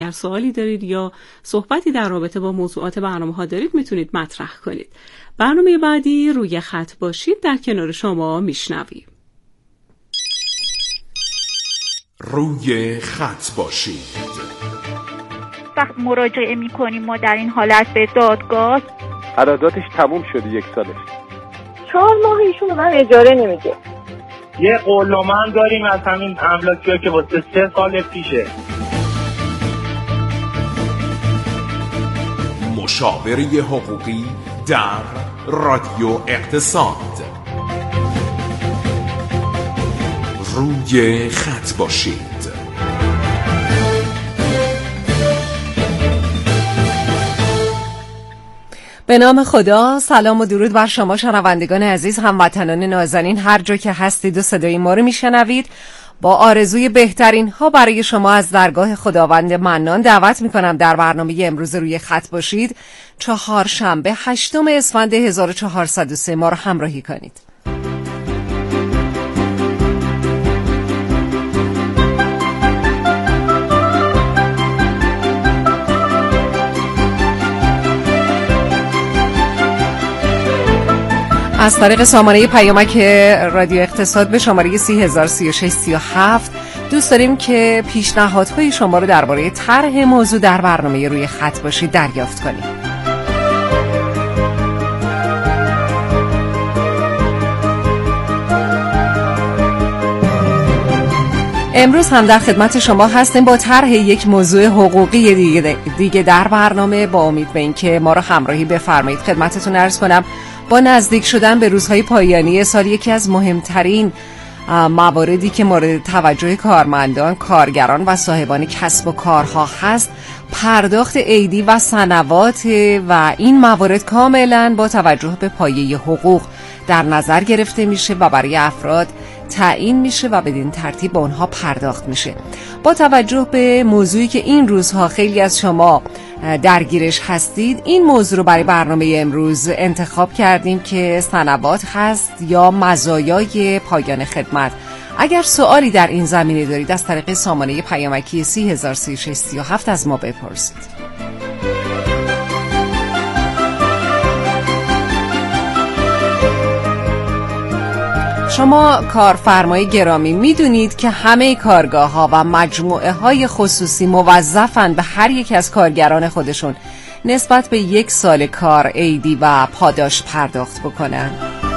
اگر سوالی دارید یا صحبتی در رابطه با موضوعات برنامه‌ها دارید میتونید مطرح کنید. برنامه بعدی روی خط باشید در کنار شما میشنویم. روی خط باشید. وقت مراجعه میکنیم ما در این حالت به دادگاه، قراردادش تموم شده 1 سالش، 4 ماه ایشون به من اجاره نمیده. یه قولنامه هم داریم از همین املاکی‌ها که واسه 3 سال پیشه. مشاوره حقوقی در رادیو اقتصاد. روی خط باشید. به نام خدا، سلام و درود بر شما شنوندگان عزیز، هموطنان نازنین، هر جا که هستید و صدای ما رو میشنوید. با آرزوی بهترین ها برای شما از درگاه خداوند منان دعوت میکنم در برنامه امروز روی خط باشید. 4 شنبه 8 اسفند 1403 ما رو همراهی کنید. از طریق سامانه پیامک رادیو اقتصاد به شماره 303637 دوست داریم که پیشنهادهای شما رو درباره طرح موضوع در برنامه روی خط باشید دریافت کنیم. امروز هم در خدمت شما هستیم با طرح یک موضوع حقوقی دیگه در برنامه، با امید به اینکه ما رو همراهی بفرمایید. خدمتتون عرض کنم با نزدیک شدن به روزهای پایانی سال یکی از مهمترین مواردی که مورد توجه کارمندان، کارگران و صاحبان کسب و کارها هست پرداخت عیدی و سنوات و این موارد کاملا با توجه به پایه حقوق در نظر گرفته میشه و برای افراد تعیین میشه و بدین ترتیب به اونها پرداخت میشه. با توجه به موضوعی که این روزها خیلی از شما درگیرش هستید، این موضوع رو برای برنامه امروز انتخاب کردیم که سنوات هست یا مزایای پایان خدمت. اگر سوالی در این زمینه دارید از طریق سامانه پیامکی 303637 از ما بپرسید. شما کارفرمای گرامی میدونید که همه کارگاه ها و مجموعه های خصوصی موظفن به هر یک از کارگران خودشون نسبت به 1 سال کار عیدی و پاداش پرداخت بکنن.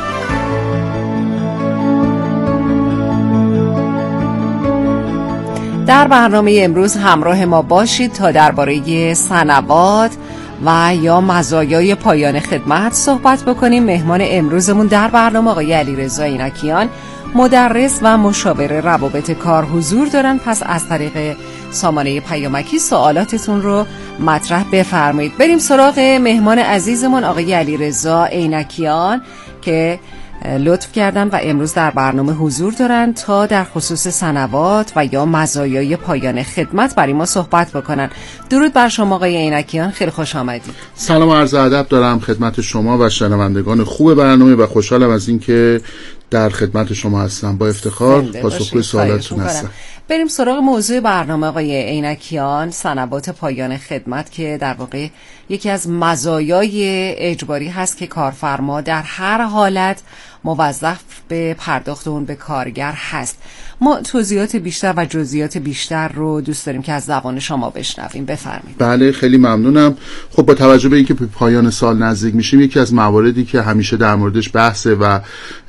در برنامه امروز همراه ما باشید تا درباره سنوات و یا مزایای پایان خدمت صحبت بکنیم. مهمان امروزمون در برنامه آقای علیرضا عینکیان، مدرس و مشاور روابط کار حضور دارن. پس از طریق سامانه پیامکی سوالاتتون رو مطرح بفرمایید. بریم سراغ مهمان عزیزمون آقای علیرضا عینکیان که لطف کردن و امروز در برنامه حضور دارن تا در خصوص سنوات و یا مزایای پایان خدمت برای ما صحبت بکنن. درود بر شما آقای عینکیان، خیلی خوش آمدید. سلام و عرض ادب دارم خدمت شما و شنوندگان خوب برنامه و خوشحالم از اینکه در خدمت شما هستم. با افتخار پاسخگوی سوالاتتون هستم. بریم سراغ موضوع برنامه آقای عینکیان، سنوات پایان خدمت که در واقع یکی از مزایای اجباری هست که کارفرما در هر حالت موظف به پرداخت اون به کارگر هست. ما توضیحات بیشتر و جزئیات بیشتر رو دوست داریم که از زبان شما بشنویم. بفرمایید. بله خیلی ممنونم. خب با توجه به اینکه به پایان سال نزدیک میشیم، یکی از مواردی که همیشه در موردش بحثه و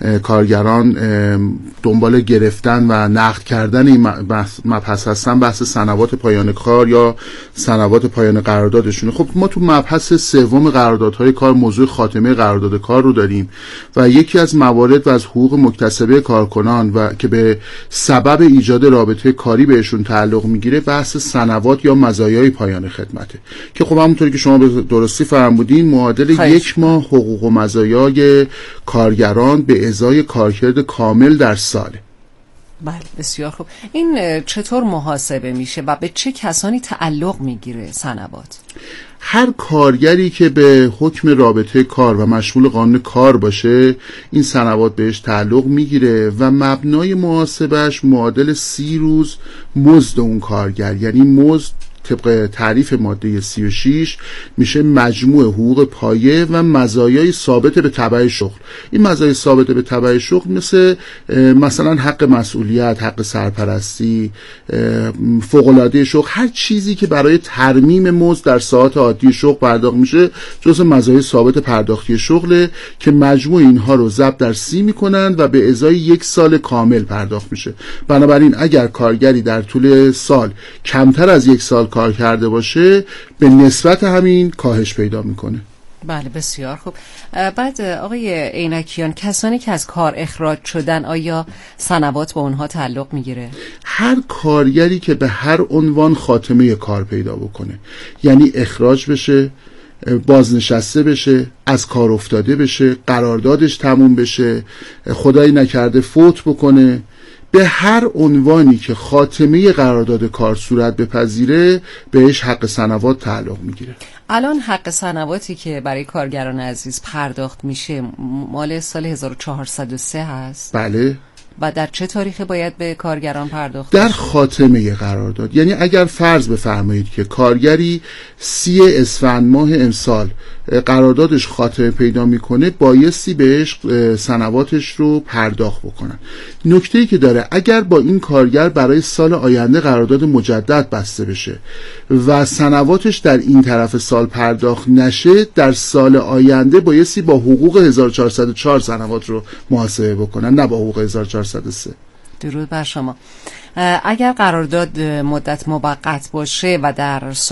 کارگران دنبال گرفتن و نقد کردن این مبحث هستن، بحث سنوات پایان کار یا سنوات پایان قراردادشونه. خب ما تو مبحث 3 قراردادهای کار موضوع خاتمه قرارداد کار رو داریم و یکی از موارد و از حقوق مکتسبه کارکنان و که به سبب ایجاد رابطه کاری بهشون تعلق میگیره بحث سنوات یا مزایای پایان خدمته که خب همونطوری که شما به درستی فرمودین معادل 1 ماه حقوق و مزایای کارگران به ازای کارکرد کامل در ساله. بله بسیار خوب. این چطور محاسبه میشه و به چه کسانی تعلق میگیره سنوات؟ هر کارگری که به حکم رابطه کار و مشمول قانون کار باشه این سنوات بهش تعلق میگیره و مبنای محاسبهش معادل 30 روز مزد اون کارگر، یعنی مزد طبق تعریف ماده 36 میشه مجموع حقوق پایه و مزایای ثابت به تبع شغل. این مزایای ثابت به تبع شغل مثلا حق مسئولیت، حق سرپرستی، فوق‌العاده شغل، هر چیزی که برای ترمیم مزد در ساعات عادی شغل پرداخت میشه جزء مزایای ثابت پرداختی شغله که مجموع اینها رو ضرب در 30 میکنند و به ازای 1 سال کامل پرداخت میشه. بنابراین اگر کارگری در طول سال کمتر از 1 سال کار کرده باشه به نسبت همین کاهش پیدا میکنه. بله بسیار خوب. بعد آقای عینکیان، کسانی که از کار اخراج شدن آیا سنوات به اونها تعلق میگیره؟ هر کارگری که به هر عنوان خاتمه کار پیدا بکنه، یعنی اخراج بشه، بازنشسته بشه، از کار افتاده بشه، قراردادش تموم بشه، خدایی نکرده فوت بکنه، به هر عنوانی که خاتمه قرارداد کار صورت بپذیره بهش حق سنوات تعلق میگیره. الان حق سنواتی که برای کارگران عزیز پرداخت میشه مال سال 1403 هست؟ بله. و در چه تاریخی باید به کارگران پرداخت؟ در خاتمه قرارداد. یعنی اگر فرض بفرمایید که کارگری 30 اسفند ماه امسال قراردادش خاتمه پیدا میکنه، بایستی بهش سنواتش رو پرداخت بکنن. نکته‌ای که داره، اگر با این کارگر برای سال آینده قرارداد مجدد بسته بشه و سنواتش در این طرف سال پرداخت نشه، در سال آینده بایستی با حقوق 1404 سنوات رو محاسبه بکنن، نه با حقوق 1403. درود بر شما. اگر قرارداد مدت موقت باشه و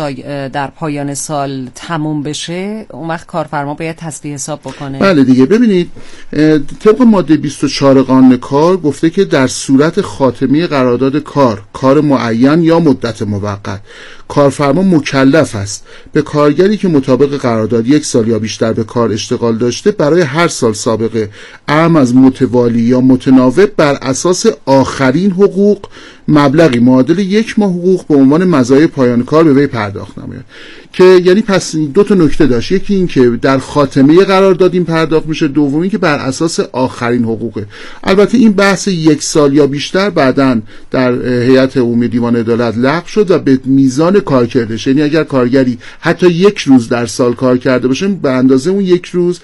در پایان سال تموم بشه، اون وقت کارفرما باید تصفیه حساب بکنه؟ بله دیگه. ببینید طبق ماده 24 قانون کار گفته که در صورت خاتمه قرارداد کار معین یا مدت موقت، کارفرما مکلف است به کارگری که مطابق قرارداد 1 سال یا بیشتر به کار اشتغال داشته برای هر سال سابقه اعم از متوالی یا متناوب بر اساس آخرین حقوق مبلغی معادل 1 ماه حقوق به عنوان مزایای پایان کار به وی پرداخت نماید. که یعنی پس 2 تا نکته داشت، یکی این که در خاتمه قرارداد این پرداخت میشه، دومی که بر اساس آخرین حقوقه. البته این بحث 1 سال یا بیشتر بعداً در هیئت عمومی دیوان عدالت لغو شد و به میزان کارکردش، یعنی اگر کارگری حتی 1 روز در سال کار کرده باشه به اندازه اون 1 روز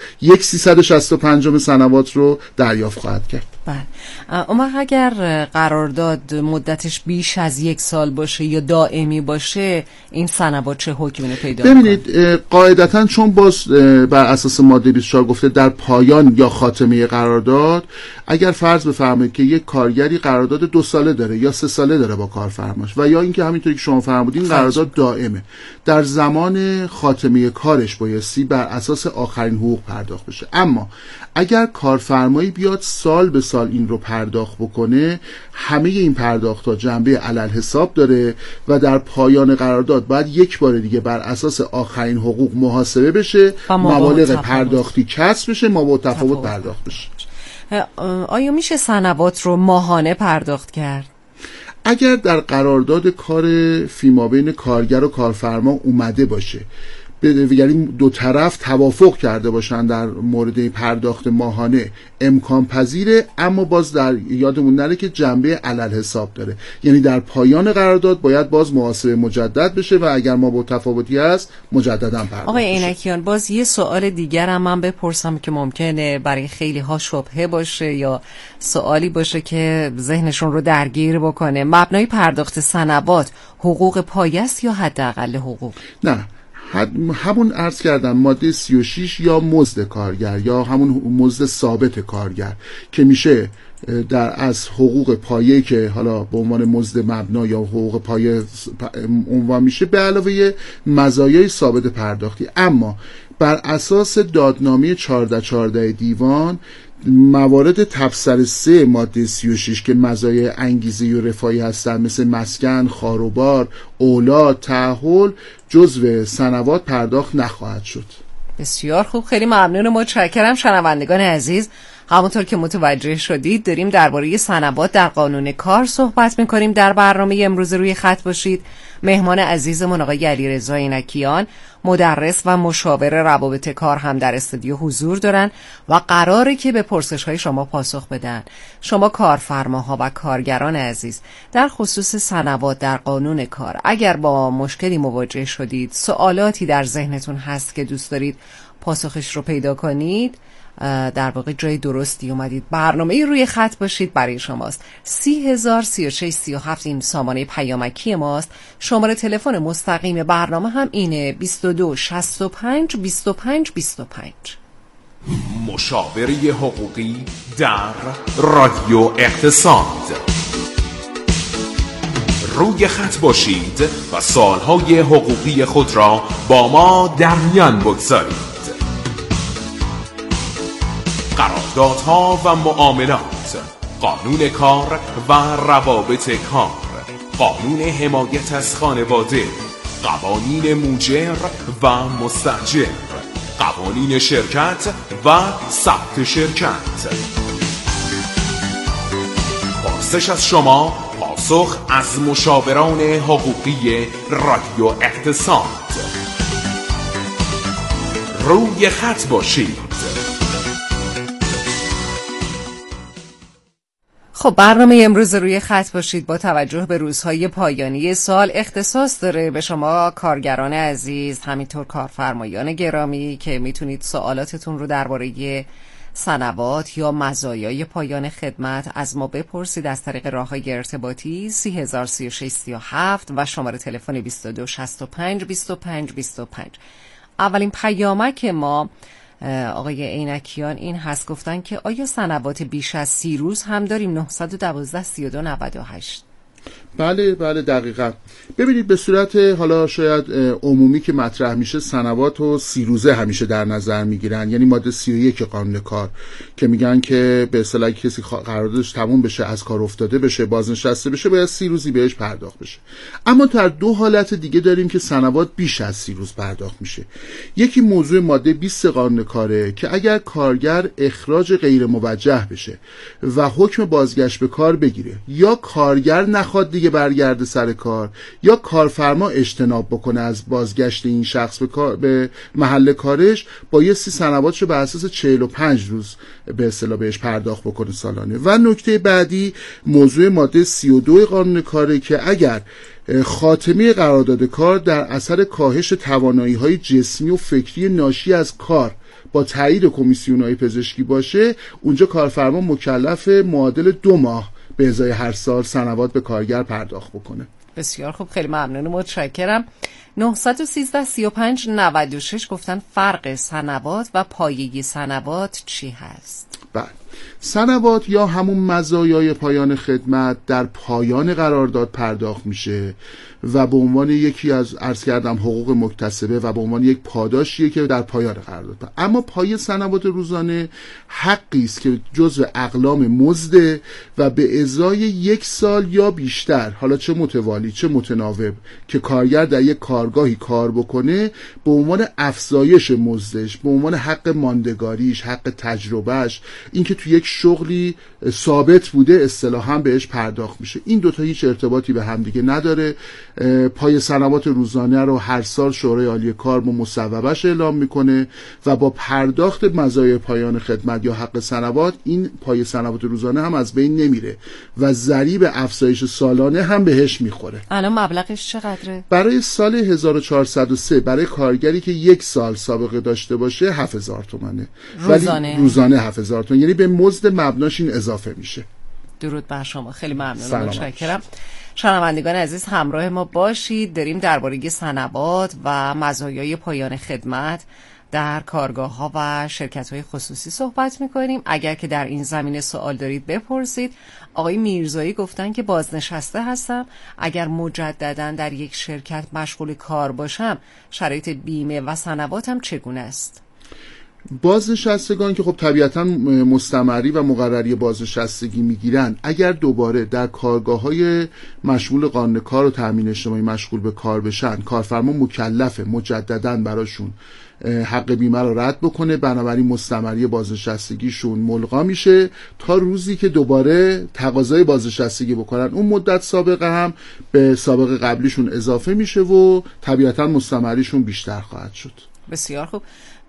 1/365 سنوات رو دریافت خواهد کرد. بله. اما اگر قرارداد مدتش بیش از 1 سال باشه یا دائمی باشه، این سنوات چه حکمی پیدا کنه؟ ببینید قاعدتاً چون باز بر اساس ماده 24 گفته در پایان یا خاتمه قرارداد، اگر فرض بفرمایید که یک کارگری قرارداد 2 ساله داره یا 3 ساله داره با کارفرماش و یا اینکه همینطوری که شما فرمودین قرارداد دائمه، در زمان خاتمه کارش بایستی بر اساس آخرین حقوق پرداخت بشه. اما اگر کارفرمایی بیاد سال به سال این رو پرداخت بکنه، همه این پرداخت‌ها جنبه علل حساب داره و در پایان قرارداد باید یک بار دیگه بر اساس آخرین حقوق محاسبه بشه، مبالغ پرداختی کسر بشه، مابعد تفاوت پرداخت بشه. آیا میشه سنوات رو ماهانه پرداخت کرد؟ اگر در قرارداد کار فیمابین کارگر و کارفرما اومده باشه، یعنی 2 طرف توافق کرده باشن در مورد پرداخت ماهانه، امکان پذیره، اما باز در یادمون نره که جنبه علل حساب داره، یعنی در پایان قرارداد باید باز محاسبه مجدد بشه و اگر ما با تفاوتی هست مجددا پرداخت. آقای عینکیان، باز یه سوال دیگر هم من بپرسم که ممکنه برای خیلی ها شبهه باشه یا سوالی باشه که ذهنشون رو درگیر بکنه. مبنای پرداخت سنوات حقوق پایه است یا حداقل حقوق؟ نه، همون عرض کردم ماده 36 یا مزد کارگر یا همون مزد ثابت کارگر که میشه در از حقوق پایه که حالا به عنوان مزد مبنا یا حقوق پایه عنوان میشه، به علاوه مزایای ثابت پرداختی. اما بر اساس دادنامه 1414 دیوان موارد تبصره 3 ماده 36 که مزایای انگیزه و رفاهی هستند مثل مسکن، خاروبار، اولاد، تأهل جزو سنوات پرداخت نخواهد شد. بسیار خوب، خیلی ممنون، متشکرم. شنوندگان عزیز، همونطور که متوجه شدید داریم درباره صنوات در قانون کار صحبت میکنیم. در برنامه امروز روی خط باشید مهمان عزیزمون آقای علیرضا عینکیان، مدرس و مشاور روابط کار هم در استودیو حضور دارن و قراره که به پرسش‌های شما پاسخ بدن. شما کارفرماها و کارگران عزیز در خصوص صنوات در قانون کار اگر با مشکلی مواجه شدید، سوالاتی در ذهنتون هست که دوست دارید پاسخش رو پیدا کنید، در واقع جای درستی اومدید. برنامه روی خط باشید برای شماست. 30,036,37 این سامانه پیامکی ماست. شماره تلفن مستقیم برنامه هم اینه 2265 25 25. مشاوره حقوقی در رادیو اقتصاد. روی خط باشید و سالهای حقوقی خود را با ما در میان بگذارید. قراردادها و معاملات، قانون کار و روابط کار، قانون حمایت از خانواده، قوانین موجر و مستاجر، قوانین شرکت و ثبت شرکت. پرسش از شما، پاسخ از مشاوران حقوقی رادیو اقتصاد. روی خط باشید. خب برنامه امروز روی خط باشید با توجه به روزهای پایانی سال اختصاص داره به شما کارگران عزیز، همینطور کارفرمایان گرامی که میتونید سوالاتتون رو درباره صنوات یا مزایای پایان خدمت از ما بپرسید از طریق راههای ارتباطی 30,036,37 و شماره تلفن 2265 25 25. اولین پیامک ما آقای عینکیان این هست، گفتن که آیا صنوات بیش از 30 روز هم داریم؟ 912 32 98. بله دقیقاً. ببینید به صورت حالا شاید عمومی که مطرح میشه صنوات و 30 روزه همیشه در نظر میگیرن، یعنی ماده 31 قانون کار که میگن که به اصطلاح کسی قراردادش تموم بشه، از کار افتاده بشه، بازنشسته بشه، باید 30 روزی بهش پرداخت بشه. اما در دو حالت دیگه داریم که صنوات بیش از 30 روز پرداخت میشه. یکی موضوع ماده 20 قانون کاره که اگر کارگر اخراج غیر موجه بشه و حکم بازگشت به کار بگیره یا کارگر نخواد دیگه برگرده سر کار یا کارفرما اجتناب بکنه از بازگشت این شخص به محل کارش، بایستی صنواتشو به اساس 45 روز به اصطلاح بهش پرداخت بکنه سالانه. و نکته بعدی موضوع ماده 32 قانون کاره که اگر خاتمه قرارداد کار در اثر کاهش توانایی‌های جسمی و فکری ناشی از کار با تایید کمیسیون‌های پزشکی باشه، اونجا کارفرما مکلف معادل 2 ماه به ازای هر سال صنوات به کارگر پرداخت بکنه. بسیار خوب، خیلی ممنون، متشکرم. 913 35 96 گفتن فرق صنوات و پایه صنوات چی هست؟ بله، صنوات یا همون مزایای پایان خدمت در پایان قرارداد پرداخت میشه و به عنوان یکی از عرض کردم حقوق مکتسبه و به عنوان یک پاداشیه که در پایان قرارداد. اما پای صنوات روزانه حقی است که جزء اقلام مزد و به ازای 1 سال یا بیشتر، حالا چه متوالی چه متناوب، که کارگر در یک کارگاهی کار بکنه به عنوان افزایش مزدش، به عنوان حق ماندگاریش، حق تجربهش، اینکه تو یک شغلی ثابت بوده اصطلاحاً بهش پرداخت میشه. این دوتا هیچ ارتباطی به هم دیگه نداره. پای صنوات روزانه رو هر سال شورای عالی کار با مصوبه‌اش اعلام میکنه و با پرداخت مزایای پایان خدمت یا حق صنوات این پای صنوات روزانه هم از بین نمیره و ضریب افزایش سالانه هم بهش میخوره. الان مبلغش چقدره؟ برای سال 1403 برای کارگری که 1 سال سابقه داشته باشه 7000 تومانه. روزانه 7000 تومان، یعنی به مزد مبناش این اضافه میشه. درود بر شما، خیلی ممنونم، متشکرم. شنوندگان عزیز همراه ما باشید، داریم درباره صنوات و مزایای پایان خدمت در کارگاه‌ها و شرکت‌های خصوصی صحبت می‌کنیم. اگر که در این زمینه سوال دارید بپرسید. آقای میرزایی گفتن که بازنشسته هستم، اگر مجدداً در یک شرکت مشغول کار باشم شرایط بیمه و صنواتم چگونه است؟ بازنشستگان که خب طبیعتاً مستمری و مقرری بازنشستگی میگیرن، اگر دوباره در کارگاه‌های مشمول قانون کار و تامین اجتماعی مشغول به کار بشن، کارفرما مکلفه مجدداً براشون حق بیمه رو رد بکنه، بنابراین مستمری بازنشستگیشون ملغا میشه تا روزی که دوباره تقاضای بازنشستگی بکنن. اون مدت سابقه هم به سابقه قبلیشون اضافه میشه و طبیعتاً مستمریشون بیشتر خواهد شد. بسیار خوب.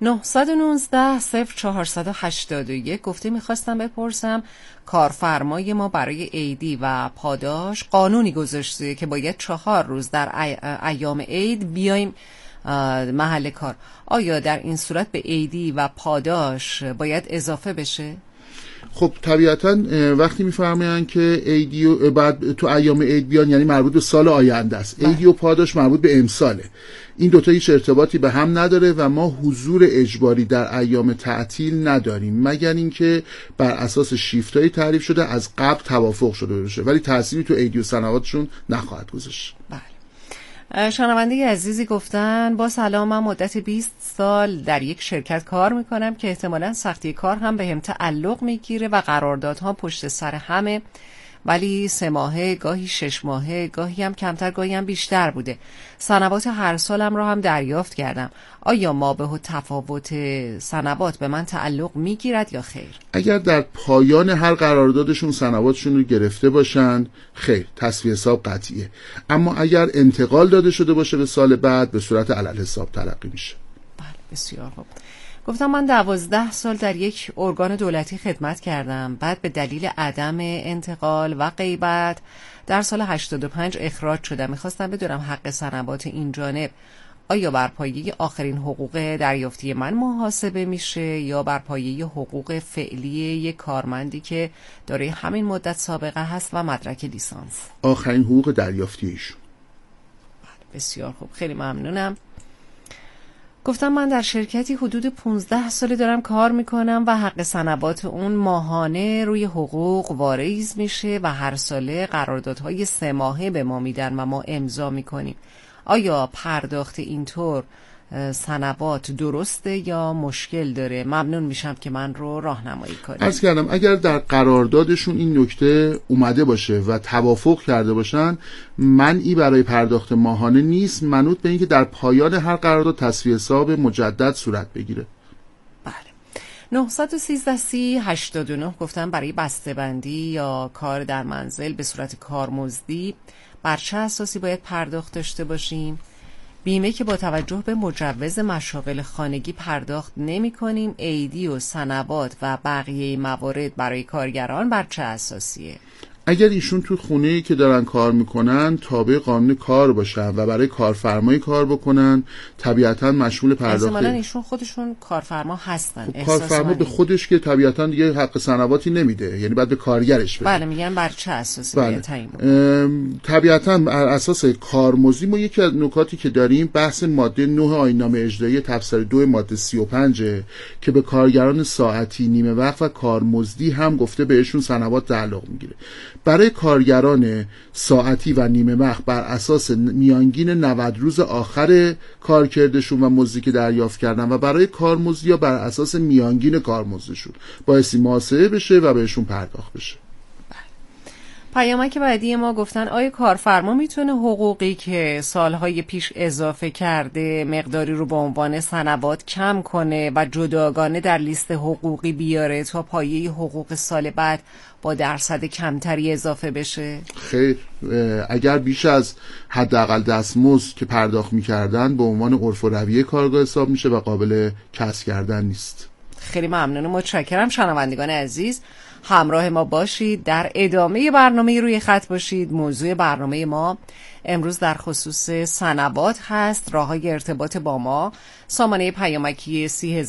919-0481 گفته میخواستم بپرسم کارفرمای ما برای عیدی و پاداش قانونی گذاشته که باید 4 روز در ایام عید بیایم محل کار. آیا در این صورت به عیدی و پاداش باید اضافه بشه؟ خب طبیعتاً وقتی میفرمایند که عیدی و بعد تو ایام عید بیان، یعنی مربوط به سال آینده است. عیدی و پاداش مربوط به امساله. این دوتا هیچ ارتباطی به هم نداره و ما حضور اجباری در ایام تعطیل نداریم مگر اینکه بر اساس شیفتایی تعریف شده از قبل توافق شده باشه، ولی تأثیری تو عیدی و صلواتشون نخواهد گذاشت. بله. شنونده عزیزی گفتن با سلام، من مدت 20 سال در یک شرکت کار میکنم که احتمالاً سختی کار هم به هم تعلق میگیره و قراردادها پشت سر همه، ولی 3 ماهه، گاهی 6 ماهه، گاهی هم کمتر، گاهی هم بیشتر بوده. سنوات هر سالم را هم دریافت کردم. آیا ما به تفاوت سنوات به من تعلق میگیرد یا خیر؟ اگر در پایان هر قراردادشون سنواتشون رو گرفته باشن، خیر، تصفیه حساب قطعیه. اما اگر انتقال داده شده باشه به سال بعد، به صورت علل حساب تلقی میشه. بله، بسیار خوب. گفتم من 12 سال در یک ارگان دولتی خدمت کردم، بعد به دلیل عدم انتقال و غیبت در سال 85 اخراج شدم. میخواستم بدونم حق سنوات این جانب آیا بر پایه آخرین حقوق دریافتی من محاسبه میشه یا بر پایه حقوق فعلی یک کارمندی که داره همین مدت سابقه هست و مدرک لیسانس؟ آخرین حقوق دریافتی ایشون. بسیار خوب، خیلی ممنونم. گفتم من در شرکتی حدود 15 ساله دارم کار میکنم و حق سنوات اون ماهانه روی حقوق واریز میشه و هر ساله قراردادهای 3 ماهه به ما میدن و ما امضا میکنیم. آیا پرداخت اینطور سنوات درسته یا مشکل داره؟ ممنون میشم که من رو راهنمایی کنید. عرض کردم اگر در قراردادشون این نکته اومده باشه و توافق کرده باشن، منعی برای پرداخت ماهانه نیست، منوط به اینکه در پایان هر قرارداد تصفیه حساب مجدد صورت بگیره. بله. 913-30-89 گفتم برای بسته‌بندی یا کار در منزل به صورت کارمزدی بر چه اساسی باید پرداخت داشته باشیم؟ بیمه که با توجه به مجوز مشاغل خانگی پرداخت نمی کنیم، عیدی و سنوات و بقیه موارد برای کارگران بر چه اساسیه؟ اگر ایشون تو خونه‌ای که دارن کار میکنن تابع قانون کار باشن و برای کارفرمایی کار بکنن، طبیعتاً مشمول پرداخت. احتمالاً ایشون خودشون کارفرما هستن. خب کارفرما به خودش که طبیعتاً دیگه حق سنواتی نمیده، یعنی بعد به کارگرش بده. بله، میگن بر چه اساسی بله. تعیین بکنه؟ طبیعتاً بر اساس کارمزدی. ما یکی از نکاتی که داریم بحث ماده 9 آیین‌نامه اجرایی تفسیر 2 ماده 35 که به کارگران ساعتی، نیمه وقت و کارمزدی هم گفته بهشون سنوات تعلق میگیره. برای کارگران ساعتی و نیمه وقت بر اساس میانگین 90 روز آخر کارکردشون و مزدی که دریافت کردن و برای کارمزدی بر اساس میانگین کارمزدشون بایستی محاسبه بشه و بهشون پرداخت بشه. پیامک بعدی ما گفتن آیا کارفرما میتونه حقوقی که سالهای پیش اضافه کرده مقداری رو به عنوان سنوات کم کنه و جداگانه در لیست حقوقی بیاره تا پایه حقوق سال بعد با درصد کمتری اضافه بشه؟ خیر، اگر بیش از حداقل دستمزد که پرداخت میکردن به عنوان عرف و رویه کارگاه حساب میشه و قابل کسر کردن نیست. خیلی ممنون، متشکرم. شنوندگان عزیز، همراه ما باشید، در ادامه برنامه روی خط باشید. موضوع برنامه ما امروز در خصوص سنوات هست. راه‌های ارتباط با ما سامانه پیامکی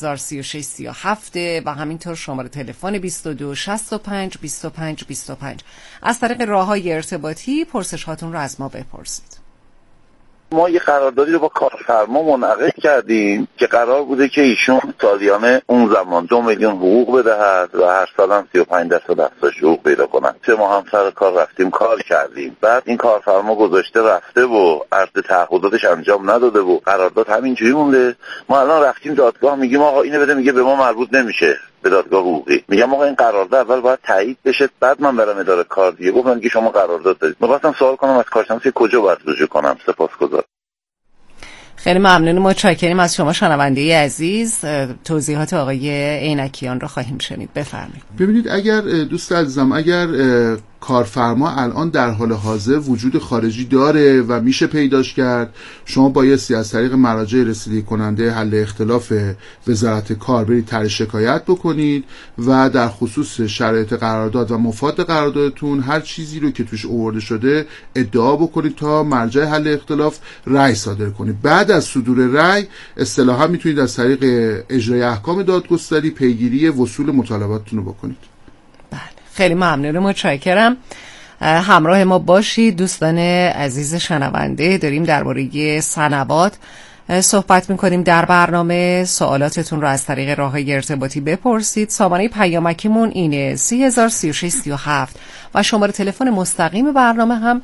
303637 و همینطور شماره تلفن 2265 25 25. از طریق راه‌های ارتباطی پرسش هاتون رو از ما بپرسید. ما یه قراردادی رو با کارفرما منعقد کردیم که قرار بوده که ایشون سالیانه اون زمان 2 میلیون حقوق بدهد و هر سال هم 35% افزایش حقوق پیدا کنن. 3 ماه هم سر کار رفتیم کار کردیم. بعد این کارفرما گذاشته رفته و عرض تعهداتش انجام نداده و قرارداد همینجوری مونده. ما الان رفتیم دادگاه، میگیم آقا اینو بده، میگه به ما مربوط نمیشه. به دادگاه حقوقی میگم آقا این قرارداد اول باید تایید بشه، بعد من برم اداره کار دیگه. گفتن که شما قرارداد دارید. می‌خواستم سوال کنم از کارشناس کجا باید رجوع کنم؟ سپاسگزارم. خیلی ممنون، متشکریم از شما شنونده عزیز. توضیحات آقای عینکیان رو خواهیم شنید. بفرمایید. ببینید، اگر دوست عزیزم، اگر کارفرما الان در حال حاضر وجود خارجی داره و میشه پیداش کرد، شما بایستی از طریق مراجع رسیدگی کننده حل اختلاف وزارت کار برید طرح شکایت بکنید و در خصوص شرایط قرارداد و مفاد قراردادتون هر چیزی رو که توش آورده شده ادعا بکنید تا مرجع حل اختلاف رأی صادر کنید. بعد از صدور رأی اصطلاحا میتونید از طریق اجرای احکام دادگستری پیگیری وصول مطالباتتون رو بکنید. خیلی ممنون، متشکرم. همراه ما باشید دوستان عزیز شنونده. داریم درباره صنوات صحبت میکنیم در برنامه. سوالاتتون رو از طریق راههای ارتباطی بپرسید. سامانه پیامکیمون اینه 303637 و شماره تلفن مستقیم برنامه هم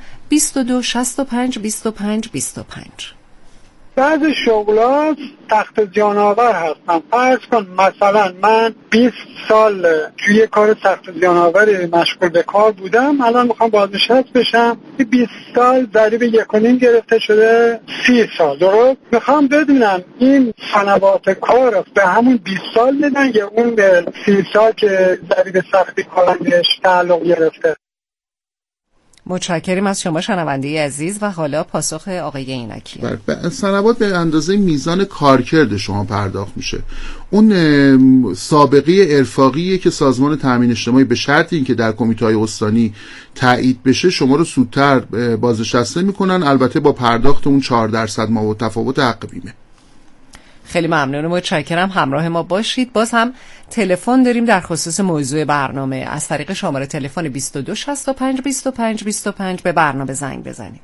22652525. بعضی شغلات تخت جانآور هستن. فرض کن مثلا من 20 سال توی کار تخت جانآوری مشغول به کار بودم، الان میخوام بازنشسته بشم. 20 سال ضریب 1.5 گرفته شده 30 سال. درست؟ میخوام بدونم این سنوات کار به همون 20 سال بدن یا اون به 30 سال که ضریب سختی کارندش تعلق گرفته. متشکریم از شما شنونده عزیز. و حالا پاسخ آقای عینکیان. صنوات به اندازه میزان کارکرد شما پرداخت میشه. اون سابقه ارفاقیه که سازمان تامین اجتماعی به شرط اینکه در کمیته‌های استانی تایید بشه شما رو زودتر بازنشسته میکنن، البته با پرداخت اون 4% ما تفاوت حق بیمه. خیلی ممنون، متشکرم. همراه ما باشید. باز هم تلفن داریم در خصوص موضوع برنامه. از طریق شماره تلفن 22652525 به برنامه زنگ بزنید.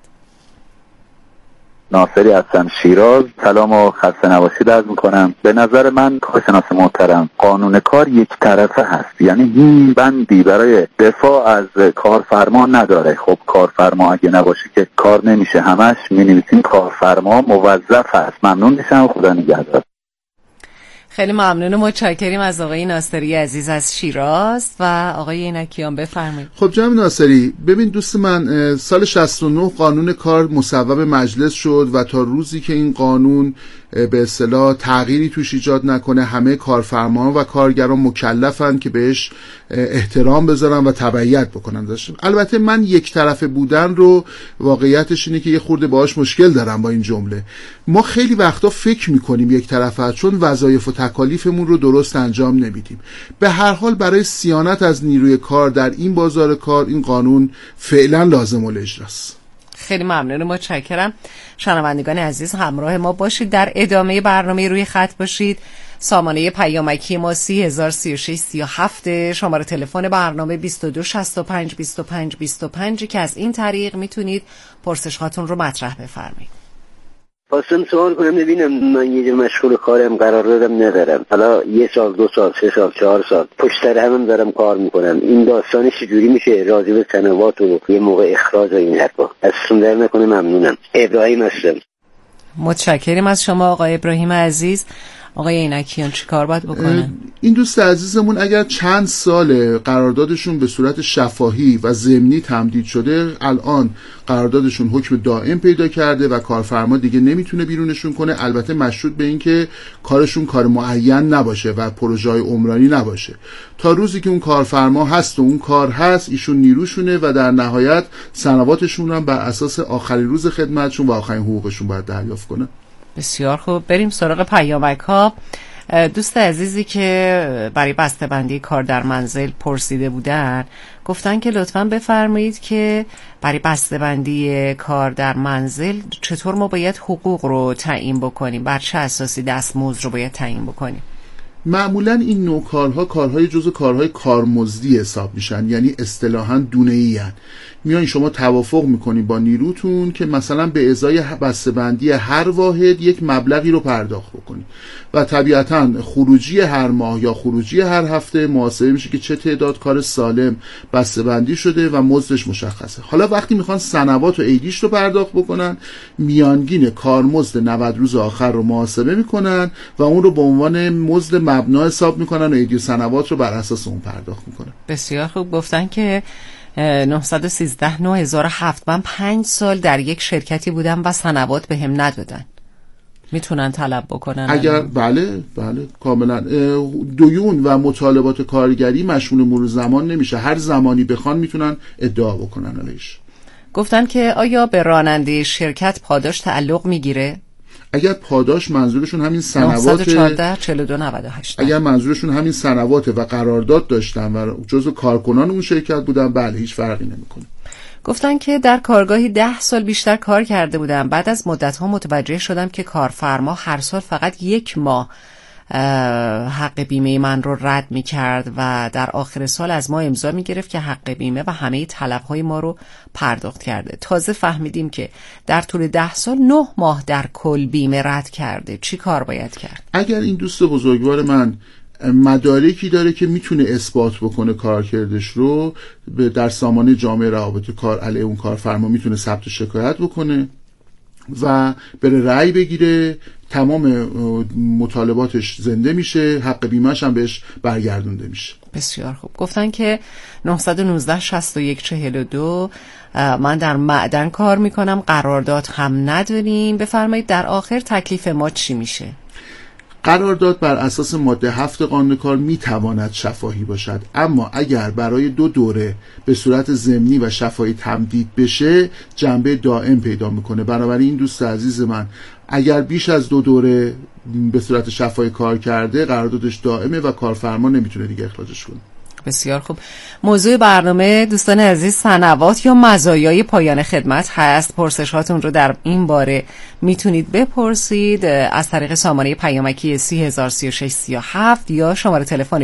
ناصری هستم، شیراز. سلام و خسته نباشید عرض میکنم. به نظر من کارشناس محترم، قانون کار یک طرفه هست، یعنی هیچ بندی برای دفاع از کارفرما نداره. خب کارفرما اگه نباشه که کار نمیشه، همش مینویسیم کارفرما موظف هست. ممنون میشم، خدا نگهدار. خیلی ممنون و متشکریم از آقای ناصری عزیز از شیراز. و آقای عینکیان بفرمایید. خب جناب ناصری، ببین دوست من، سال 69 قانون کار مصوب مجلس شد و تا روزی که این قانون به اصطلاح تغییری توش ایجاد نکنه همه کارفرما و کارگران مکلفن که بهش احترام بذارن و تبعیت بکنن. البته من یک طرفه بودن رو واقعیتش اینه که یه خورده باهاش مشکل دارم با این جمله. ما خیلی وقتا فکر میکنیم یک طرفه، چون وظایف و تکالیفمون رو درست انجام نمیدیم. به هر حال برای صیانت از نیروی کار در این بازار کار این قانون فعلا لازم الاجراست. خیلی ممنون و متشکرم. شنوندگان عزیز همراه ما باشید. در ادامه برنامه روی خط باشید. سامانه پیامکی ما 303637، شماره تلفن برنامه 22652525 که از این طریق میتونید پرسش هاتون رو مطرح بفرمایید. خواستم سوال کنم، ببینم من یه مشغول کارم، قرار دادم ندارم، حالا 1 سال 2 سال 3 سال 4 سال پشت سر هم دارم کار میکنم، این داستانش چجوری میشه راجع به سنوات و یه موقع اخراج و این حرفا؟ ازتون در نکنه. ممنونم. ابراهیم هستم. متشکرم از شما آقای ابراهیم عزیز. آقای عینکیان چی کار باید بکنه؟ این دوست عزیزمون اگر چند سال قراردادشون به صورت شفاهی و ضمنی تمدید شده، الان قراردادشون حکم دائم پیدا کرده و کارفرما دیگه نمیتونه بیرونشون کنه، البته مشروط به این که کارشون کار معین نباشه و پروژه‌های عمرانی نباشه. تا روزی که اون کارفرما هست و اون کار هست، ایشون نیروشونه و در نهایت سنواتشون هم بر اساس آخرین روز خدمتشون و آخرین حقوقشون باید دریافت کنه. بسیار خوب، بریم سراغ پیامک ها. دوست عزیزی که برای بسته‌بندی کار در منزل پرسیده بودن گفتن که لطفاً بفرمایید که برای بسته‌بندی کار در منزل چطور ما باید حقوق رو تعیین بکنیم، بر چه اساسی دستمزد رو باید تعیین بکنیم؟ معمولا این نوع کارها کارهای جزو کارهای کارمزدی حساب میشن، یعنی اصطلاحاً دونه‌ای هن. میان شما توافق میکنید با نیروتون که مثلا به ازای بسته‌بندی هر واحد یک مبلغی رو پرداخت بکنید و طبیعتاً خروجی هر ماه یا خروجی هر هفته محاسبه میشه که چه تعداد کار سالم بسته‌بندی شده و مزدش مشخصه. حالا وقتی میخوان سنوات و ایدیش رو پرداخت بکنن، میانگین کارمزد 90 روز آخر رو محاسبه میکنن و اون رو به عنوان مزد مبنا حساب میکنن و ایدی و سنوات رو بر اساس اون پرداخت میکنن. بسیار خوب. گفتن که 913/9007 من 5 سال در یک شرکتی بودم و سنوات بهم ندادن. میتونن طلب بکنن؟ اگر بله کاملا. دیون و مطالبات کارگری مشمول مرور زمان نمیشه، هر زمانی بخوان میتونن ادعا بکنن علیش. گفتن که آیا به راننده شرکت پاداش تعلق میگیره؟ اگر پاداش منظورشون همین سنوات 914/4298 اگر منظورشون همین سنوات و قرارداد داشتن و جزو کارکنان اون شرکت بودن، بله هیچ فرقی نمیکنه. گفتن که در کارگاهی 10 سال بیشتر کار کرده بودم. بعد از مدت‌ها متوجه شدم که کارفرما هر سال فقط 1 ماه حق بیمه من رو رد می کرد و در آخر سال از ما امضا می گرفت که حق بیمه و همه طلب‌های ما رو پرداخت کرده. تازه فهمیدیم که در طول 10 سال 9 ماه در کل بیمه رد کرده. چی کار باید کرد؟ اگر این دوست بزرگوار من مدارکی داره که میتونه اثبات بکنه کارکردش رو، در سامانه جامعه روابط کار علیه اون کارفرما میتونه ثبت شکایت بکنه و بره رأی بگیره، تمام مطالباتش زنده میشه، حق بیمه‌ش هم بهش برگردونده میشه. بسیار خوب. گفتن که 919/6142 من در معدن کار میکنم، قرارداد هم نداریم، بفرمایید در آخر تکلیف ما چی میشه؟ قرارداد بر اساس ماده 7 قانون کار میتواند شفاهی باشد، اما اگر برای 2 دوره به صورت ضمنی و شفاهی تمدید بشه جنبه دائم پیدا میکنه. بنابراین این دوست عزیز من اگر بیش از 2 دوره به صورت شفاهی کار کرده، قراردادش دائمه و کارفرما نمیتونه دیگه اخراجش کنه. بسیار خوب. موضوع برنامه دوستان عزیز سنوات یا مزایای پایان خدمت هست. پرسشاتون رو در این باره میتونید بپرسید از طریق سامانه پیامکی 303637 یا شماره تلفن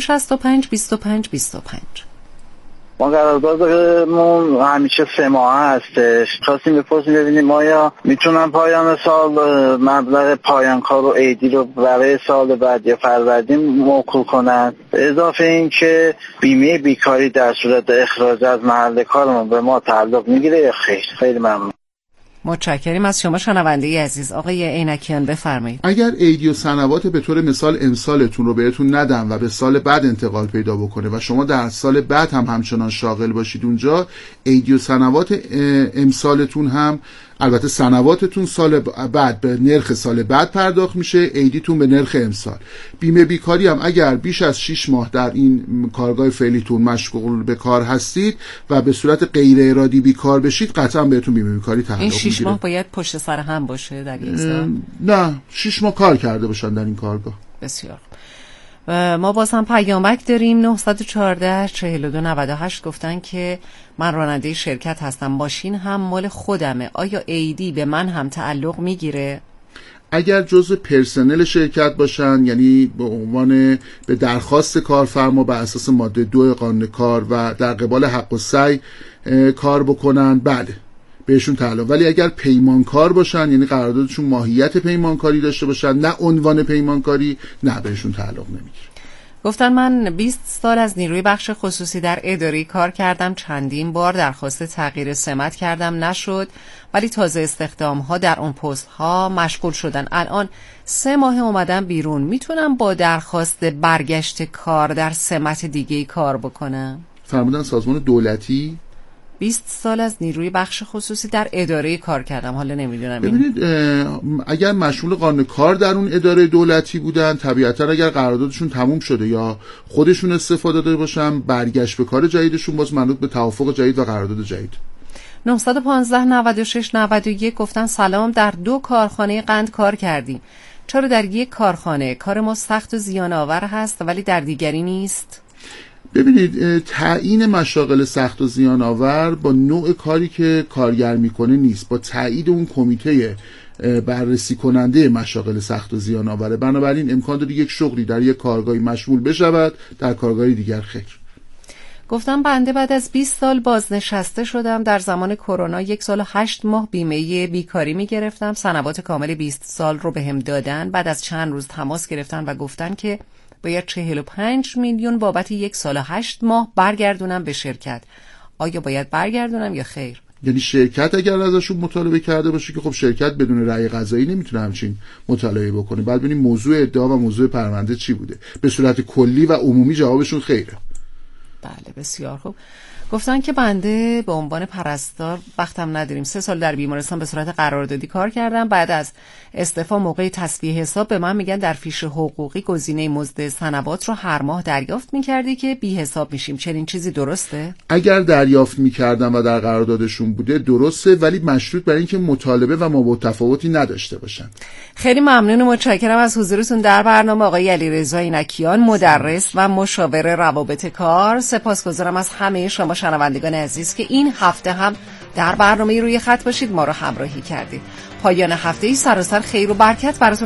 2265252525. ما قراردادمون همیشه 3 ماه هستش. خواستیم بپرسیم ببینیم آیا میتونن پایان سال مبلغ پایان کار و عیدی رو برای سال بعد یا فروردین موکول کنن. اضافه این که بیمه بیکاری در صورت اخراج از محل کارمون به ما تعلق میگیره یا خیر؟ خیلی ممنون. متشکریم از شما شنونده عزیز. آقای عینکیان بفرمایید. اگر عیدی و سنوات به طور مثال امسالتون رو بهتون ندن و به سال بعد انتقال پیدا بکنه و شما در سال بعد هم همچنان شاغل باشید اونجا، عیدی و سنوات امسالتون هم، البته سنواتتون سال بعد به نرخ سال بعد پرداخت میشه، عیدیتون به نرخ امسال. بیمه بیکاری هم اگر بیش از 6 ماه در این کارگاه فعلیتون مشغول به کار هستید و به صورت غیر ارادی بیکار بشید، قطعا بهتون بیمه بیکاری تعلق میگیره. این 6 ماه باید پشت سر هم باشه در این سال؟ نه، 6 ماه کار کرده باشن در این کارگاه. بسیار. ما باز هم پیامک داریم 914/4298. گفتن که من راننده شرکت هستم، ماشین هم مال خودمه، آیا عیدی به من هم تعلق میگیره؟ اگر جزء پرسنل شرکت باشن، یعنی به عنوان به درخواست کارفرما بر اساس ماده 2 قانون کار و در قبال حق و سعی کار بکنن، بله بهشون تعلق. ولی اگر پیمانکار باشن، یعنی قراردادشون ماهیت پیمانکاری داشته باشن نه عنوان پیمانکاری، نه بهشون تعلق نمیگیره. گفتن من 20 سال از نیروی بخش خصوصی در اداری کار کردم، چندین بار درخواست تغییر سمت کردم نشد، ولی تازه استخدام ها در اون پست ها مشغول شدن. الان 3 ماه اومدم بیرون، میتونم با درخواست برگشت کار در سمت دیگه کار بکنم؟ فرمودن سازمان دولتی 20 سال از نیروی بخش خصوصی در اداره کار کردم، حالا نمیدونم. ببینید اگر مشمول قانون کار در اون اداره دولتی بودن، طبیعتا اگر قراردادشون تموم شده یا خودشون استفاده داده باشن، برگشت به کار جدیدشون باز منوط به توافق جدید و قرارداد جدید. 915-96-91 گفتن سلام، در 2 کارخانه قند کار کردیم. چرا در یک کارخانه کار ما سخت و زیان آور هست ولی در دیگری نیست؟ ببینید تعیین مشاغل سخت و زیان آور با نوع کاری که کارگر میکنه نیست، با تایید اون کمیته بررسی کننده مشاغل سخت و زیان آوره. بنابراین امکان داره یک شغلی در یک کارگاهی مشمول بشود، در کارگاهی دیگر خیر. گفتم بنده بعد از 20 سال بازنشسته شدم. در زمان کرونا 1 سال و 8 ماه بیمه بیکاری می گرفتم. سنوات کامل 20 سال رو بهم دادن. بعد از چند روز تماس گرفتن و گفتن که باید 45 میلیون بابت 1 سال و 8 ماه برگردونم به شرکت. آیا باید برگردونم یا خیر؟ یعنی شرکت اگر ازشون مطالبه کرده باشه که خب شرکت بدون رأی قضایی نمیتونه همچین مطالبه بکنه. بعد ببینیم موضوع ادعا و موضوع پرونده چی بوده. به صورت کلی و عمومی جوابشون خیره. بله بسیار خوب. گفتن که بنده به عنوان پرستار وقتم نداریم. 3 سال در بیمارستان به صورت قراردادی کار کردم. بعد از استعفا موقع تسویه حساب به من میگن در فیش حقوقی گزینه مزد سنوات رو هر ماه دریافت میکردی که بی حساب میشیم. چنین چیزی درسته؟ اگر دریافت میکردم و در قراردادشون بوده درسته، ولی مشروط بر اینکه مطالبه و مابعد تفاوتی نداشته باشن. خیلی ممنون و متشکرم از حضورتون در برنامه آقای علیرضا اینکیان، مدرس و مشاور روابط کار. سپاسگزارم از همه شما شنوندگان عزیز که این هفته هم در برنامه روی خط باشید، ما رو همراهی کردید. پایان هفته ای سراسر خیر و برکت براتون